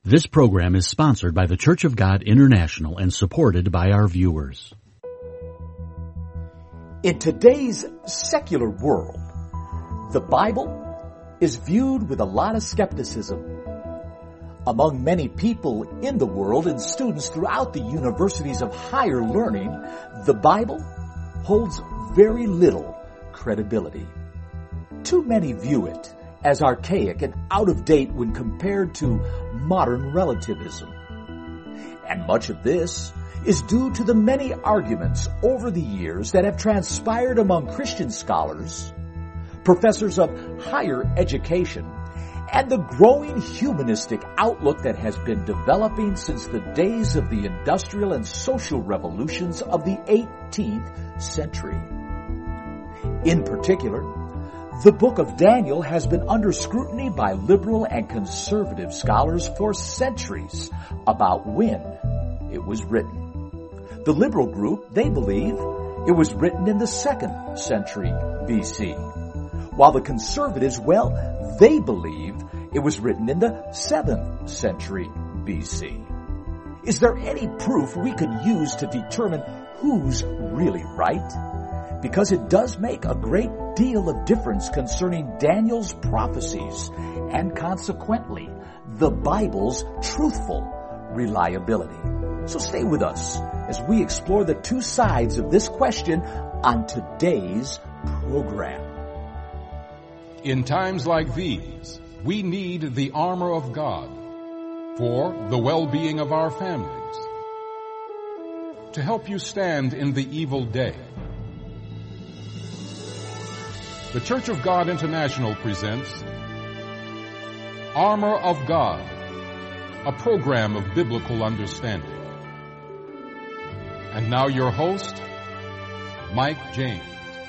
This program is sponsored by the Church of God International and supported by our viewers. In today's secular world, the Bible is viewed with a lot of skepticism. Among many people in the world and students throughout the universities of higher learning, the Bible holds very little credibility. Too many view it as archaic and out of date when compared to modern relativism. And much of this is due to the many arguments over the years that have transpired among Christian scholars, professors of higher education, and the growing humanistic outlook that has been developing since the days of the industrial and social revolutions of the 18th century. In particular, the book of Daniel has been under scrutiny by liberal and conservative scholars for centuries about when it was written. The liberal group, they believe it was written in the 2nd century BC, while the conservatives, well, they believe it was written in the 7th century BC. Is there any proof we could use to determine who's really right? Because it does make a great deal of difference concerning Daniel's prophecies and consequently the Bible's truthful reliability. So stay with us as we explore the two sides of this question on today's program. In times like these, we need the armor of God for the well-being of our families, to help you stand in the evil day. The Church of God International presents Armor of God, a program of biblical understanding. And now your host, Mike James.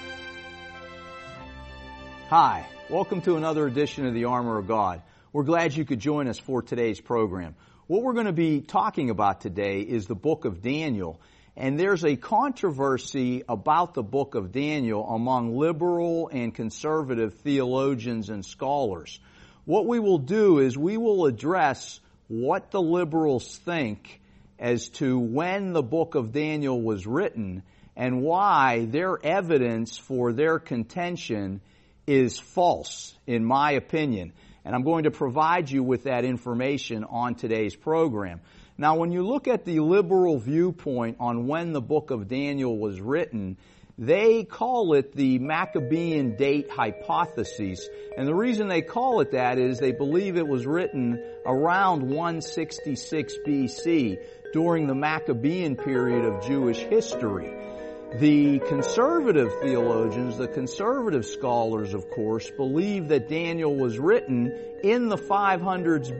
Hi, welcome to another edition of the Armor of God. We're glad you could join us for today's program. What we're going to be talking about today is the book of Daniel. And there's a controversy about the book of Daniel among liberal and conservative theologians and scholars. What we will do is we will address what the liberals think as to when the book of Daniel was written and why their evidence for their contention is false, in my opinion. And I'm going to provide you with that information on today's program. Now, when you look at the liberal viewpoint on when the book of Daniel was written, they call it the Maccabean date hypothesis. And the reason they call it that is they believe it was written around 166 BC during the Maccabean period of Jewish history. The conservative theologians, the conservative scholars, of course, believe that Daniel was written in the 500s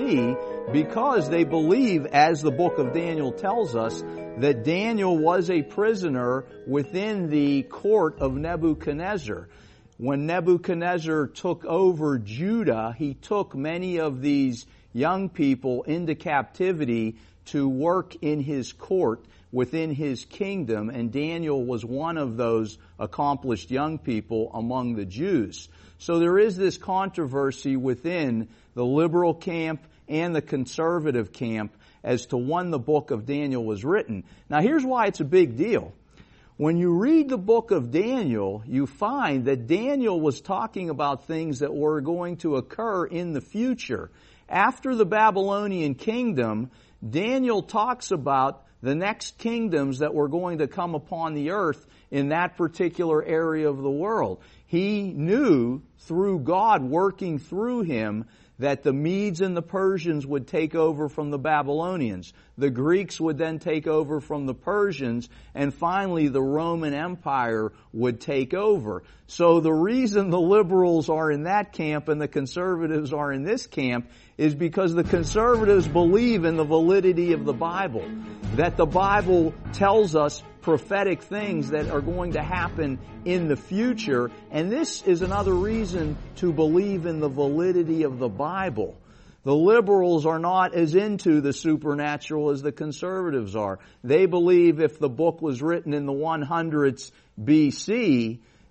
BC because they believe, as the book of Daniel tells us, that Daniel was a prisoner within the court of Nebuchadnezzar. When Nebuchadnezzar took over Judah, he took many of these young people into captivity to work in his court within his kingdom, and Daniel was one of those accomplished young people among the Jews. So there is this controversy within the liberal camp and the conservative camp as to when the book of Daniel was written. Now here's why it's a big deal. When you read the book of Daniel, you find that Daniel was talking about things that were going to occur in the future. After the Babylonian kingdom, Daniel talks about the next kingdoms that were going to come upon the earth in that particular area of the world. He knew through God working through him that the Medes and the Persians would take over from the Babylonians. The Greeks would then take over from the Persians, and finally the Roman Empire would take over. So the reason the liberals are in that camp and the conservatives are in this camp is because the conservatives believe in the validity of the Bible, that the Bible tells us prophetic things that are going to happen in the future, and this is another reason to believe in the validity of the Bible. The liberals are not as into the supernatural as the conservatives are. They believe if the book was written in the 100s BC,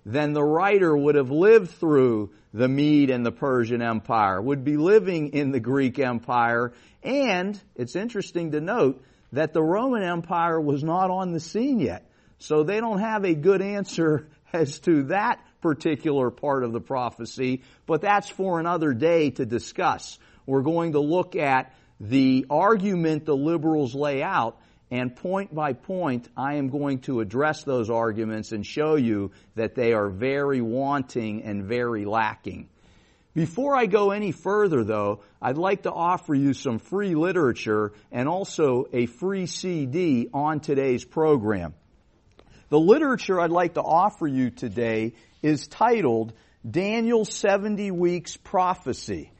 then the writer would have lived through the Mede and the Persian Empire, would be living in the Greek Empire, and it's interesting to note that the Roman Empire was not on the scene yet. So they don't have a good answer as to that particular part of the prophecy, but that's for another day to discuss. We're going to look at the argument the liberals lay out, and point by point, I am going to address those arguments and show you that they are very wanting and very lacking. Before I go any further, though, I'd like to offer you some free literature and also a free CD on today's program. The literature I'd like to offer you today is titled Daniel's 70 Weeks Prophecy.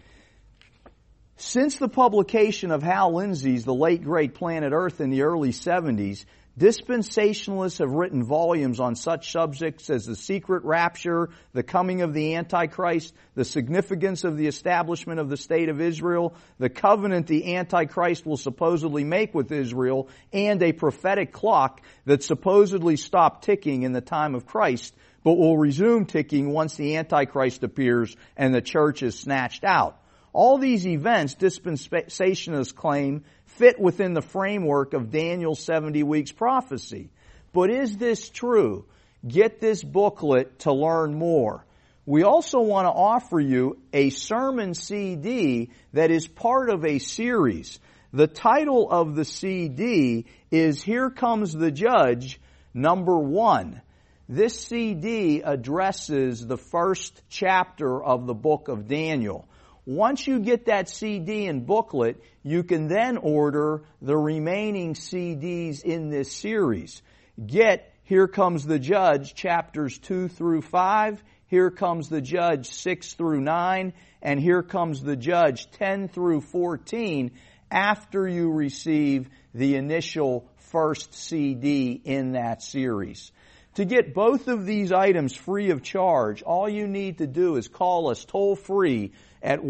Since the publication of Hal Lindsey's The Late Great Planet Earth in the early 70s, dispensationalists have written volumes on such subjects as the secret rapture, the coming of the Antichrist, the significance of the establishment of the State of Israel, the covenant the Antichrist will supposedly make with Israel, and a prophetic clock that supposedly stopped ticking in the time of Christ, but will resume ticking once the Antichrist appears and the church is snatched out. All these events, dispensationalists claim, fit within the framework of Daniel's 70 weeks prophecy. But is this true? Get this booklet to learn more. We also want to offer you a sermon CD that is part of a series. The title of the CD is Here Comes the Judge, number 1. This CD addresses the first chapter of the book of Daniel. Once you get that CD and booklet, you can then order the remaining CDs in this series. Get Here Comes the Judge, chapters 2 through 5, Here Comes the Judge 6 through 9, and Here Comes the Judge 10 through 14 after you receive the initial first CD in that series. To get both of these items free of charge, all you need to do is call us toll-free at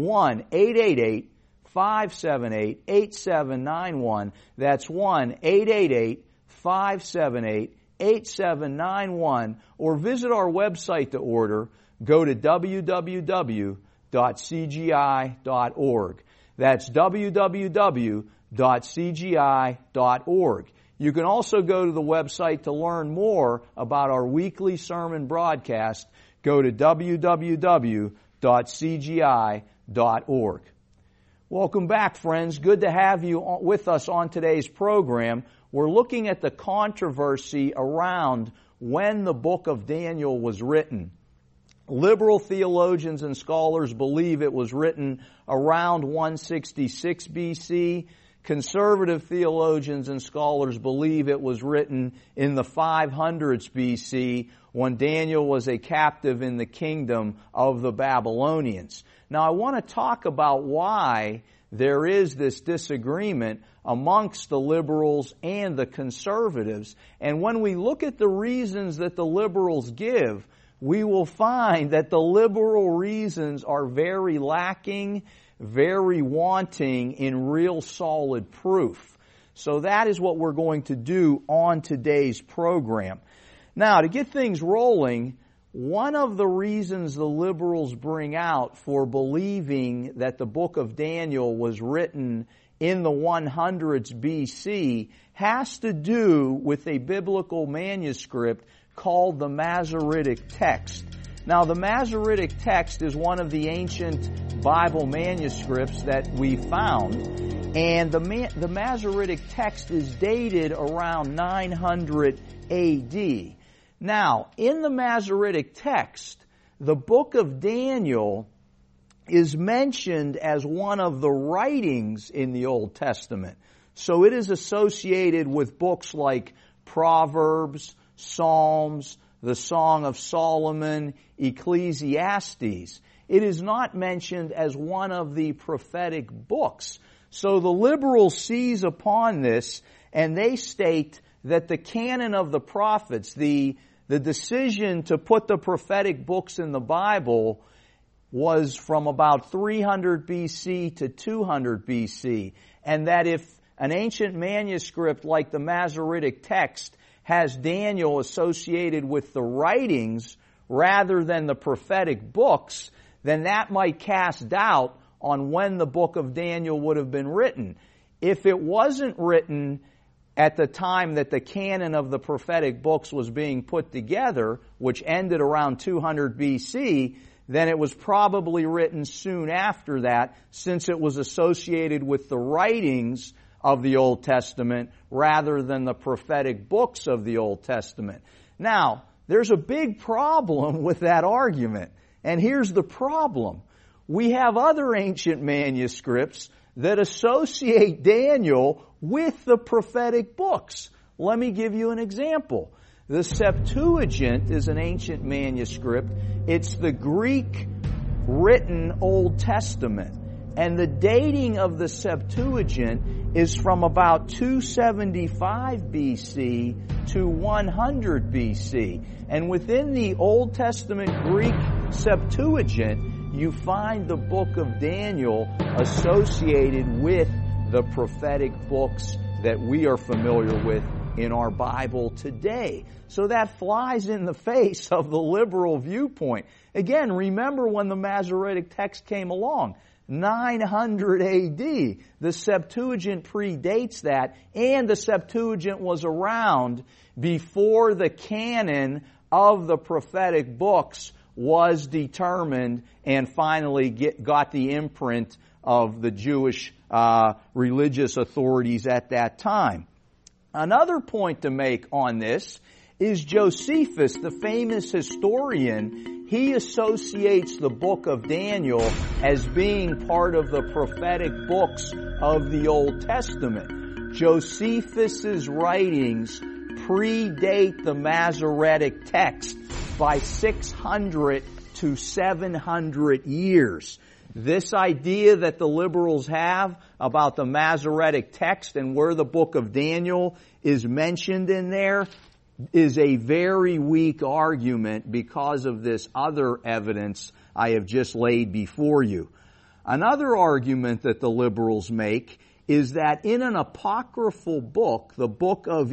1-888-578-8791. That's 1-888-578-8791. Or visit our website to order. Go to www.cgi.org. That's www.cgi.org. You can also go to the website to learn more about our weekly sermon broadcast. Go to www.cgi.org. Welcome back, friends. Good to have you with us on today's program. We're looking at the controversy around when the book of Daniel was written. Liberal theologians and scholars believe it was written around 166 BC. Conservative theologians and scholars believe it was written in the 500s BC when Daniel was a captive in the kingdom of the Babylonians. Now, I want to talk about why there is this disagreement amongst the liberals and the conservatives. And when we look at the reasons that the liberals give, we will find that the liberal reasons are very lacking, very wanting in real solid proof. So that is what we're going to do on today's program. Now, to get things rolling, one of the reasons the liberals bring out for believing that the book of Daniel was written in the 100s BC has to do with a biblical manuscript called the Masoretic text. Now, the Masoretic text is one of the ancient Bible manuscripts that we found, and the Masoretic text is dated around 900 AD. Now, in the Masoretic text, the book of Daniel is mentioned as one of the writings in the Old Testament. So it is associated with books like Proverbs, Psalms, the Song of Solomon, Ecclesiastes. It is not mentioned as one of the prophetic books. So the liberals seize upon this and they state that the canon of the prophets, the decision to put the prophetic books in the Bible was from about 300 BC to 200 BC. And that if an ancient manuscript like the Masoretic text has Daniel associated with the writings rather than the prophetic books, then that might cast doubt on when the book of Daniel would have been written. If it wasn't written at the time that the canon of the prophetic books was being put together, which ended around 200 BC, then it was probably written soon after that, since it was associated with the writings of the Old Testament rather than the prophetic books of the Old Testament. Now, there's a big problem with that argument. And here's the problem. We have other ancient manuscripts that associate Daniel with the prophetic books. Let me give you an example. The Septuagint is an ancient manuscript. It's the Greek written Old Testament. And the dating of the Septuagint is from about 275 BC to 100 BC. And within the Old Testament Greek Septuagint, you find the book of Daniel associated with the prophetic books that we are familiar with in our Bible today. So that flies in the face of the liberal viewpoint. Again, remember when the Masoretic text came along. 900 AD. The Septuagint predates that, and the Septuagint was around before the canon of the prophetic books was determined and finally got the imprint of the Jewish religious authorities at that time. Another point to make on this is Josephus, the famous historian. He associates the book of Daniel as being part of the prophetic books of the Old Testament. Josephus's writings predate the Masoretic text by 600 to 700 years. This idea that the liberals have about the Masoretic text and where the book of Daniel is mentioned in there is a very weak argument because of this other evidence I have just laid before you. Another argument that the liberals make is that in an apocryphal book, the book of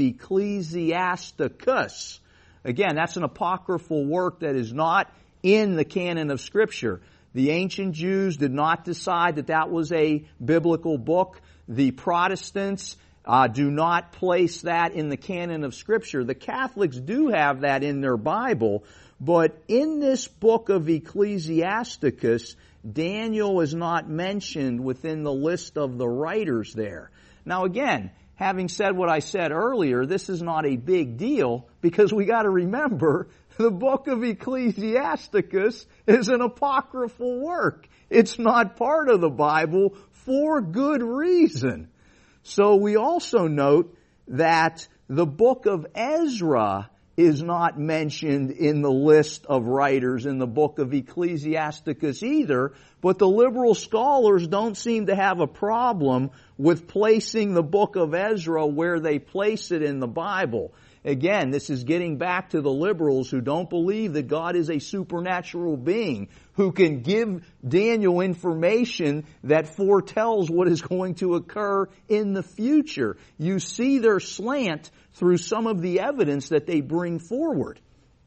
Ecclesiasticus, again, that's an apocryphal work that is not in the canon of Scripture. The ancient Jews did not decide that that was a biblical book. The Protestants do not place that in the canon of Scripture. The Catholics do have that in their Bible, but in this book of Ecclesiasticus, Daniel is not mentioned within the list of the writers there. Now again, having said what I said earlier, this is not a big deal because we got to remember the book of Ecclesiasticus is an apocryphal work. It's not part of the Bible for good reason. So we also note that the book of Ezra is not mentioned in the list of writers in the book of Ecclesiasticus either, but the liberal scholars don't seem to have a problem with placing the book of Ezra where they place it in the Bible. Again, this is getting back to the liberals who don't believe that God is a supernatural being who can give Daniel information that foretells what is going to occur in the future. You see their slant through some of the evidence that they bring forward.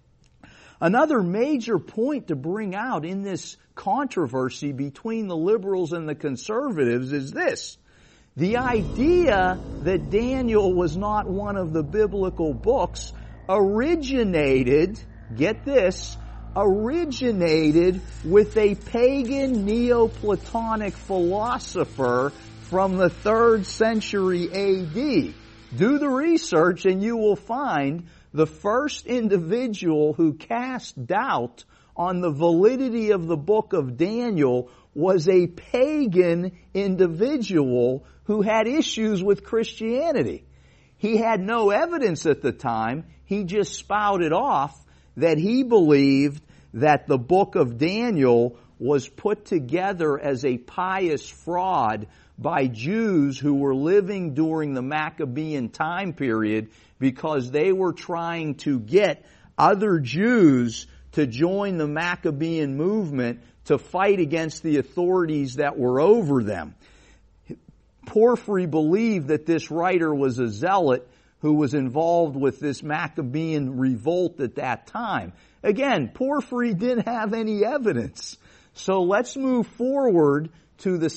Another major point to bring out in this controversy between the liberals and the conservatives is this. The idea that Daniel was not one of the biblical books originated, get this, originated with a pagan Neoplatonic philosopher from the 3rd century AD. Do the research and you will find the first individual who cast doubt on the validity of the book of Daniel was a pagan individual who had issues with Christianity. He had no evidence at the time. He just spouted off that he believed that the book of Daniel was put together as a pious fraud by Jews who were living during the Maccabean time period because they were trying to get other Jews to join the Maccabean movement to fight against the authorities that were over them. Porphyry believed that this writer was a zealot who was involved with this Maccabean revolt at that time. Again, Porphyry didn't have any evidence. So let's move forward to the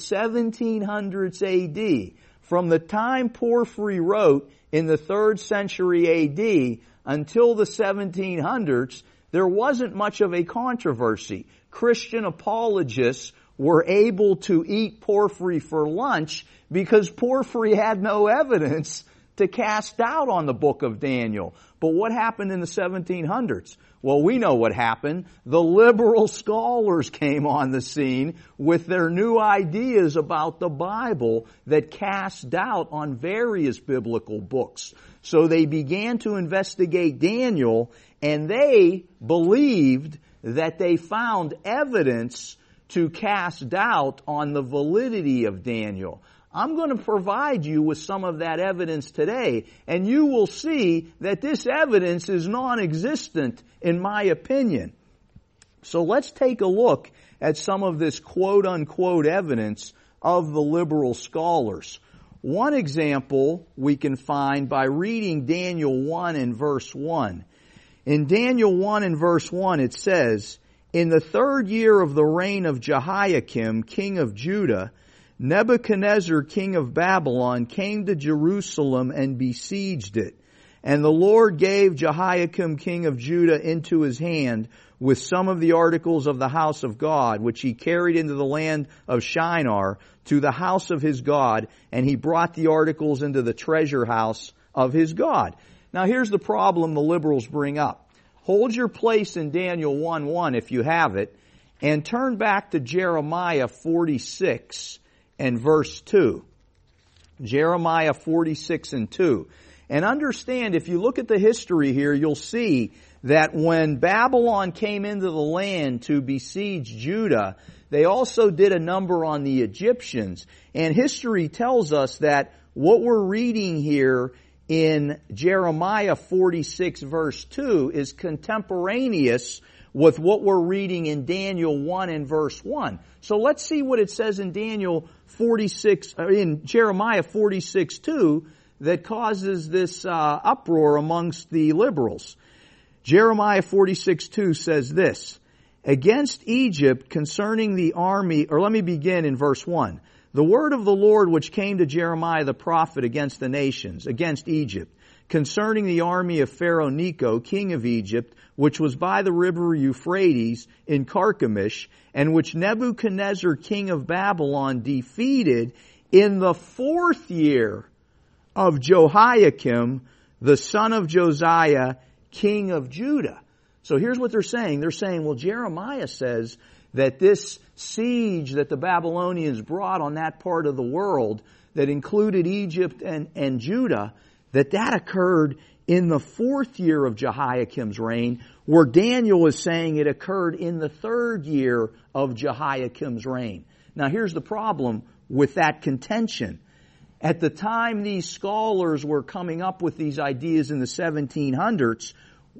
1700s AD. From the time Porphyry wrote in the 3rd century AD until the 1700s, there wasn't much of a controversy. Christian apologists were able to eat Porphyry for lunch because Porphyry had no evidence to cast doubt on the book of Daniel. But what happened in the 1700s? Well, we know what happened. The liberal scholars came on the scene with their new ideas about the Bible that cast doubt on various biblical books. So they began to investigate Daniel, and they believed that they found evidence to cast doubt on the validity of Daniel. I'm going to provide you with some of that evidence today, and you will see that this evidence is non-existent in my opinion. So let's take a look at some of this quote-unquote evidence of the liberal scholars. One example we can find by reading Daniel 1 and verse 1. In Daniel 1 and verse 1 it says, "In the 3rd year of the reign of Jehoiakim, king of Judah, Nebuchadnezzar, king of Babylon, came to Jerusalem and besieged it. And the Lord gave Jehoiakim, king of Judah, into his hand with some of the articles of the house of God, which he carried into the land of Shinar to the house of his God, and he brought the articles into the treasure house of his God." Now here's the problem the liberals bring up. Hold your place in Daniel 1:1 if you have it, and turn back to Jeremiah 46 and verse 2. Jeremiah 46 and 2. And understand, if you look at the history here, you'll see that when Babylon came into the land to besiege Judah, they also did a number on the Egyptians. And history tells us that what we're reading here in Jeremiah 46 verse 2 is contemporaneous with what we're reading in Daniel 1 and verse 1. So let's see what it says in Jeremiah 46:2 that causes this uproar amongst the liberals. Jeremiah 46:2 says this, "Against Egypt concerning the army," or let me begin in verse 1. "The word of the Lord which came to Jeremiah the prophet against the nations, against Egypt, concerning the army of Pharaoh Necho, king of Egypt, which was by the river Euphrates in Carchemish, and which Nebuchadnezzar, king of Babylon, defeated in the 4th year of Jehoiakim, the son of Josiah, king of Judah." So here's what they're saying. They're saying, well, Jeremiah says that this siege that the Babylonians brought on that part of the world that included Egypt and Judah, that occurred in the 4th year of Jehoiakim's reign, where Daniel is saying it occurred in the 3rd year of Jehoiakim's reign. Now here's the problem with that contention. At the time these scholars were coming up with these ideas in the 1700s,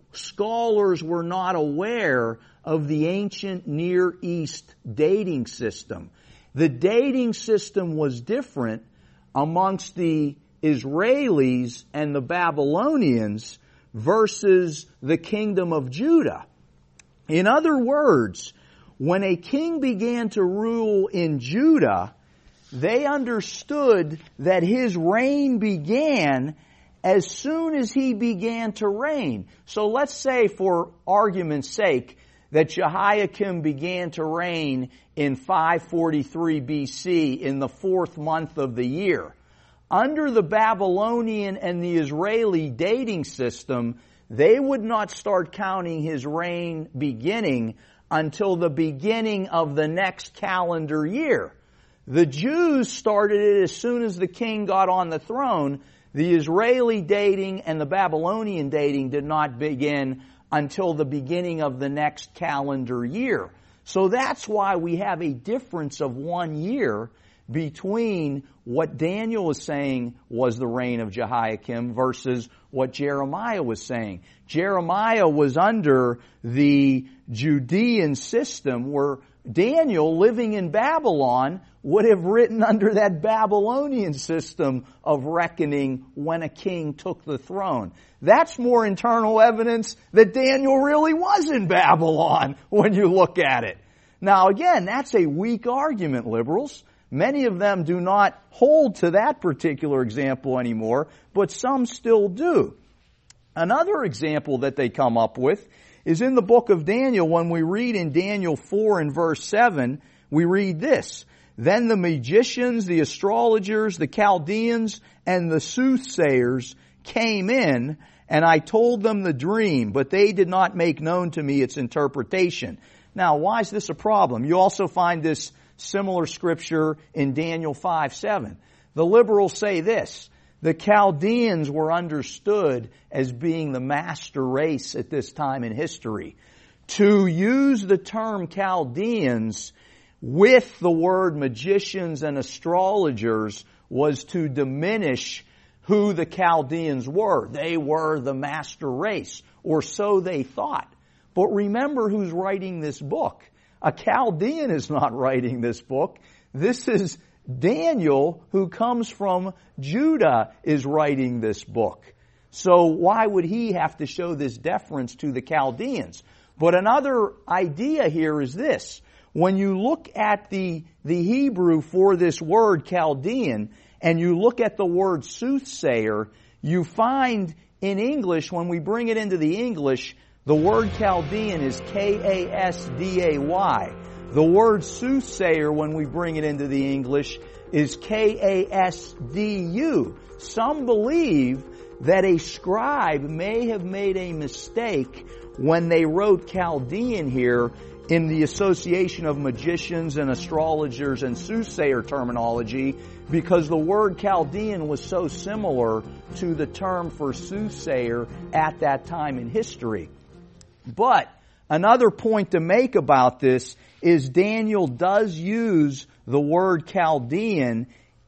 scholars were not aware of the ancient Near East dating system. The dating system was different amongst the Israelis and the Babylonians versus the kingdom of Judah. In other words, when a king began to rule in Judah, they understood that his reign began as soon as he began to reign. So let's say, for argument's sake, that Jehoiakim began to reign in 543 BC in the 4th month of the year. Under the Babylonian and the Israeli dating system, they would not start counting his reign beginning until the beginning of the next calendar year. The Jews started it as soon as the king got on the throne. The Israeli dating and the Babylonian dating did not begin until the beginning of the next calendar year. So that's why we have a difference of 1 year between what Daniel is saying was the reign of Jehoiakim versus what Jeremiah was saying. Jeremiah was under the Judean system where Daniel, living in Babylon, would have written under that Babylonian system of reckoning when a king took the throne. That's more internal evidence that Daniel really was in Babylon when you look at it. Now again, that's a weak argument, liberals. Many of them do not hold to that particular example anymore, but some still do. Another example that they come up with is in the book of Daniel. When we read in Daniel 4 and verse 7, we read this: "Then the magicians, the astrologers, the Chaldeans, and the soothsayers came in, and I told them the dream, but they did not make known to me its interpretation." Now, why is this a problem? You also find this similar scripture in Daniel 5:7. The liberals say this: the Chaldeans were understood as being the master race at this time in history. To use the term Chaldeans with the word magicians and astrologers was to diminish who the Chaldeans were. They were the master race, or so they thought. But remember who's writing this book. A Chaldean is not writing this book. This is Daniel, who comes from Judah, is writing this book. So why would he have to show this deference to the Chaldeans? But another idea here is this. When you look at the Hebrew for this word Chaldean, and you look at the word soothsayer, you find in English, when we bring it into the English, the word Chaldean is K-A-S-D-A-Y. The word soothsayer, when we bring it into the English, is K-A-S-D-U. Some believe that a scribe may have made a mistake when they wrote Chaldean here in the association of magicians and astrologers and soothsayer terminology, because the word Chaldean was so similar to the term for soothsayer at that time in history. But another point to make about this is Daniel does use the word Chaldean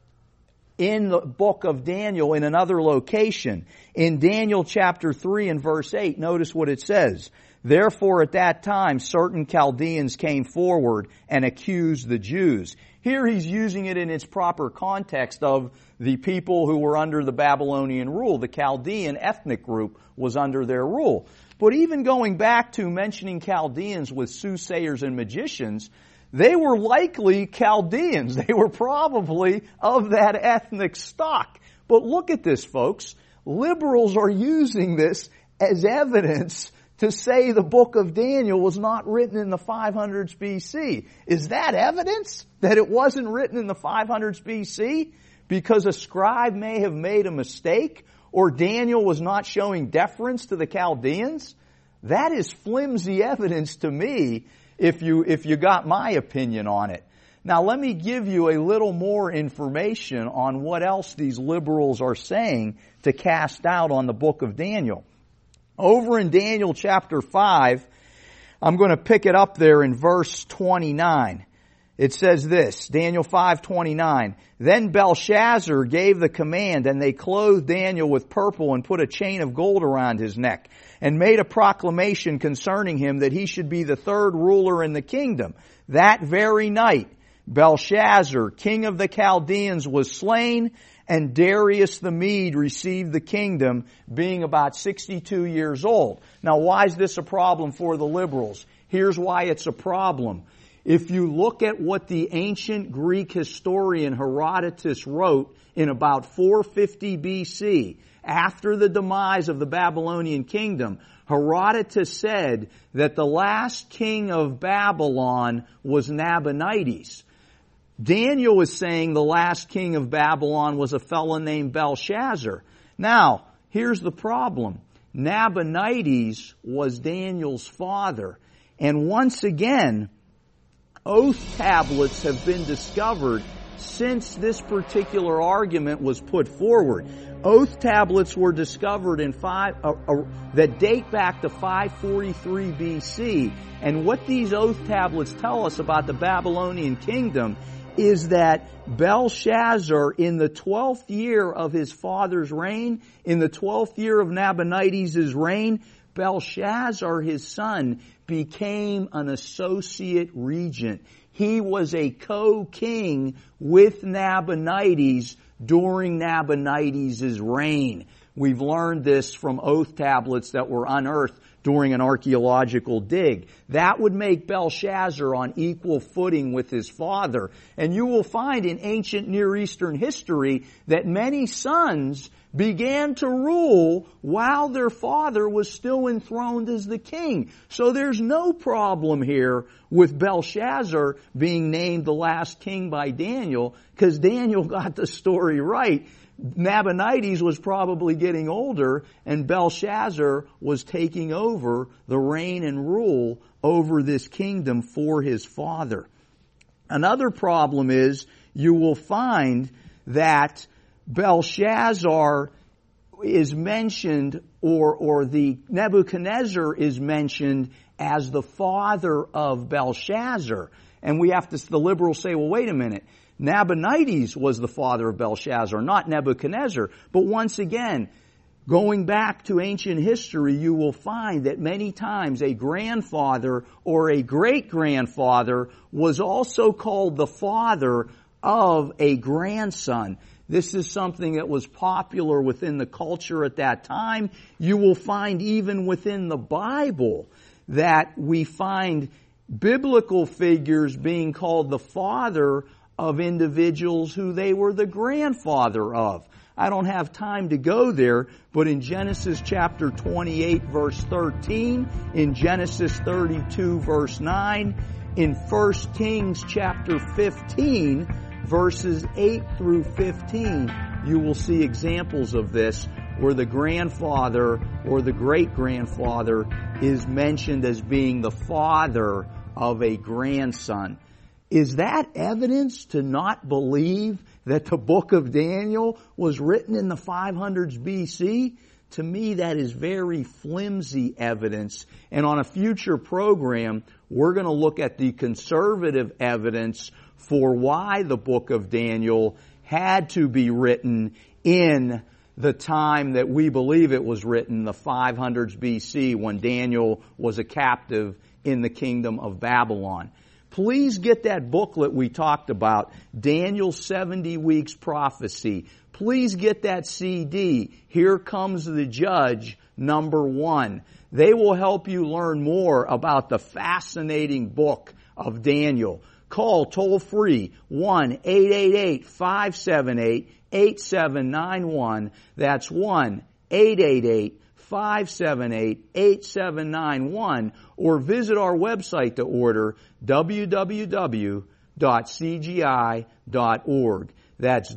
in the book of Daniel in another location. In Daniel chapter 3 and verse 8, notice what it says. "Therefore at that time certain Chaldeans came forward and accused the Jews." Here he's using it in its proper context of the people who were under the Babylonian rule. The Chaldean ethnic group was under their rule. But even going back to mentioning Chaldeans with soothsayers and magicians, they were likely Chaldeans. They were probably of that ethnic stock. But look at this, folks. Liberals are using this as evidence to say the book of Daniel was not written in the 500s BC. Is that evidence that it wasn't written in the 500s BC because a scribe may have made a mistake, or Daniel was not showing deference to the Chaldeans? That is flimsy evidence to me if you got my opinion on it. Now let me give you a little more information on what else these liberals are saying to cast doubt on the book of Daniel. Over in Daniel chapter 5, I'm going to pick it up there in verse 29. It says this, Daniel 5:29. "Then Belshazzar gave the command, and they clothed Daniel with purple and put a chain of gold around his neck, and made a proclamation concerning him that he should be the third ruler in the kingdom. That very night, Belshazzar, king of the Chaldeans, was slain, and Darius the Mede received the kingdom, being about 62 years old." Now, why is this a problem for the liberals? Here's why it's a problem. If you look at what the ancient Greek historian Herodotus wrote in about 450 BC, after the demise of the Babylonian kingdom, Herodotus said that the last king of Babylon was Nabonidus. Daniel is saying the last king of Babylon was a fellow named Belshazzar. Now, here's the problem. Nabonidus was Daniel's father. And once again, oath tablets have been discovered since this particular argument was put forward. Oath tablets were discovered in that date back to 543 BC. And what these oath tablets tell us about the Babylonian kingdom is that Belshazzar, in the 12th year of his father's reign, in the 12th year of Nabonidus' reign, Belshazzar, his son, became an associate regent. He was a co-king with Nabonidus during Nabonidus' reign. We've learned this from oath tablets that were unearthed during an archaeological dig. That would make Belshazzar on equal footing with his father. And you will find in ancient Near Eastern history that many sons began to rule while their father was still enthroned as the king. So there's no problem here with Belshazzar being named the last king by Daniel, because Daniel got the story right. Nabonidus was probably getting older, and Belshazzar was taking over the reign and rule over this kingdom for his father. Another problem is you will find that Belshazzar is mentioned, or the Nebuchadnezzar is mentioned as the father of Belshazzar. And the liberals say, well, wait a minute. Nabonidus was the father of Belshazzar, not Nebuchadnezzar. But once again, going back to ancient history, you will find that many times a grandfather or a great-grandfather was also called the father of a grandson. This is something that was popular within the culture at that time. You will find even within the Bible that we find biblical figures being called the father of individuals who they were the grandfather of. I don't have time to go there, but in Genesis chapter 28 verse 13, in Genesis 32 verse 9, in 1 Kings chapter 15 verses 8 through 15, you will see examples of this where the grandfather or the great-grandfather is mentioned as being the father of a grandson. Is that evidence to not believe that the book of Daniel was written in the 500s BC? To me, that is very flimsy evidence. And on a future program, we're going to look at the conservative evidence for why the book of Daniel had to be written in the time that we believe it was written, the 500s BC, when Daniel was a captive in the kingdom of Babylon. Please get that booklet we talked about, Daniel's 70 Weeks Prophecy. Please get that CD, Here Comes the Judge, #1. They will help you learn more about the fascinating book of Daniel. Call toll-free 1-888-578-8791. That's 1-888-578-8791. Or visit our website to order, www.cgi.org. That's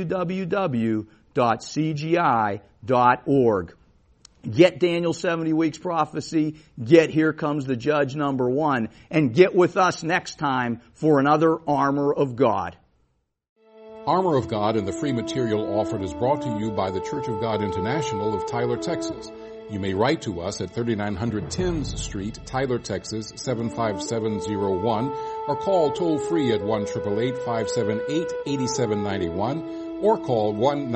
www.cgi.org. Get Daniel 70 Weeks Prophecy, get Here Comes the Judge #1, and get with us next time for another Armor of God. Armor of God and the free material offered is brought to you by the Church of God International of Tyler, Texas. You may write to us at 3900 Timms Street, Tyler, Texas 75701, or call toll-free at 1-888-578-8791, or call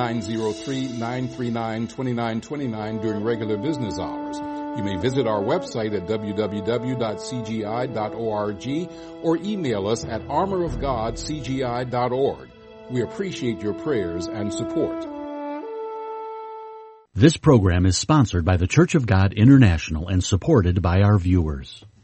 1-903-939-2929 during regular business hours. You may visit our website at www.cgi.org or email us at armorofgodcgi.org. We appreciate your prayers and support. This program is sponsored by the Church of God International and supported by our viewers.